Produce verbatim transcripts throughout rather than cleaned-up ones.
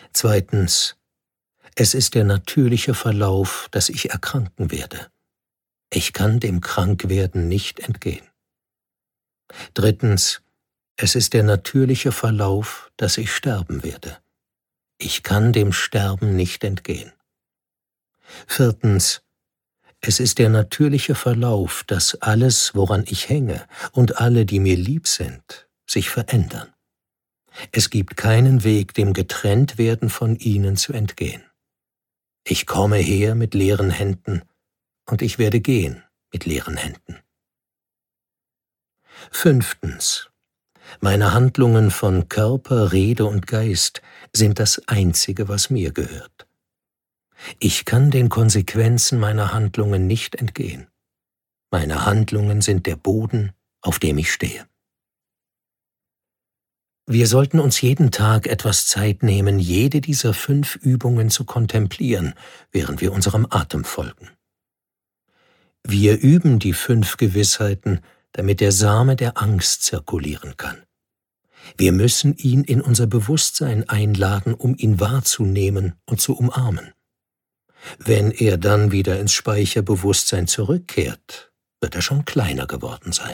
Zweitens, es ist der natürliche Verlauf, dass ich erkranken werde. Ich kann dem Krankwerden nicht entgehen. Drittens, es ist der natürliche Verlauf, dass ich sterben werde. Ich kann dem Sterben nicht entgehen. Viertens, es ist der natürliche Verlauf, dass alles, woran ich hänge, und alle, die mir lieb sind, sich verändern. Es gibt keinen Weg, dem Getrenntwerden von ihnen zu entgehen. Ich komme her mit leeren Händen, und ich werde gehen mit leeren Händen. Fünftens, meine Handlungen von Körper, Rede und Geist sind das Einzige, was mir gehört. Ich kann den Konsequenzen meiner Handlungen nicht entgehen. Meine Handlungen sind der Boden, auf dem ich stehe. Wir sollten uns jeden Tag etwas Zeit nehmen, jede dieser fünf Übungen zu kontemplieren, während wir unserem Atem folgen. Wir üben die fünf Gewissheiten, damit der Same der Angst zirkulieren kann. Wir müssen ihn in unser Bewusstsein einladen, um ihn wahrzunehmen und zu umarmen. Wenn er dann wieder ins Speicherbewusstsein zurückkehrt, wird er schon kleiner geworden sein.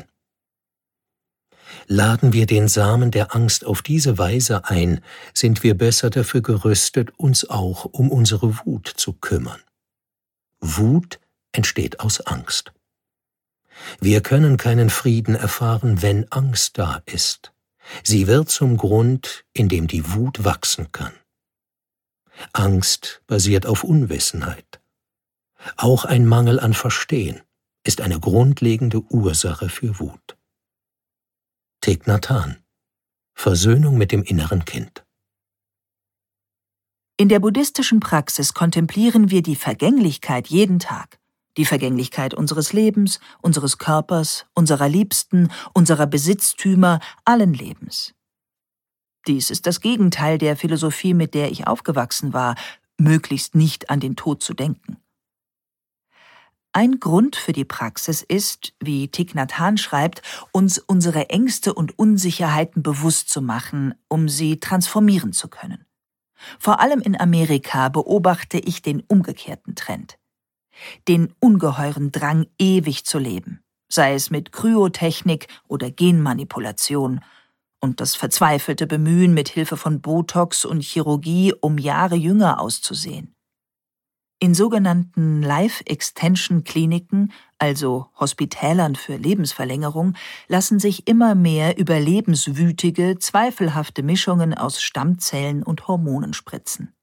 Laden wir den Samen der Angst auf diese Weise ein, sind wir besser dafür gerüstet, uns auch um unsere Wut zu kümmern. Wut entsteht aus Angst. Wir können keinen Frieden erfahren, wenn Angst da ist. Sie wird zum Grund, in dem die Wut wachsen kann. Angst basiert auf Unwissenheit. Auch ein Mangel an Verstehen ist eine grundlegende Ursache für Wut. Thich Nhat Hanh: Versöhnung mit dem inneren Kind. In der buddhistischen Praxis kontemplieren wir die Vergänglichkeit jeden Tag. Die Vergänglichkeit unseres Lebens, unseres Körpers, unserer Liebsten, unserer Besitztümer, allen Lebens. Dies ist das Gegenteil der Philosophie, mit der ich aufgewachsen war, möglichst nicht an den Tod zu denken. Ein Grund für die Praxis ist, wie Thich Nhat Hanh schreibt, uns unsere Ängste und Unsicherheiten bewusst zu machen, um sie transformieren zu können. Vor allem in Amerika beobachte ich den umgekehrten Trend. Den ungeheuren Drang, ewig zu leben, sei es mit Kryotechnik oder Genmanipulation, und das verzweifelte Bemühen mit Hilfe von Botox und Chirurgie, um Jahre jünger auszusehen. In sogenannten Life-Extension-Kliniken, also Hospitälern für Lebensverlängerung, lassen sich immer mehr überlebenswütige, zweifelhafte Mischungen aus Stammzellen und Hormonen spritzen.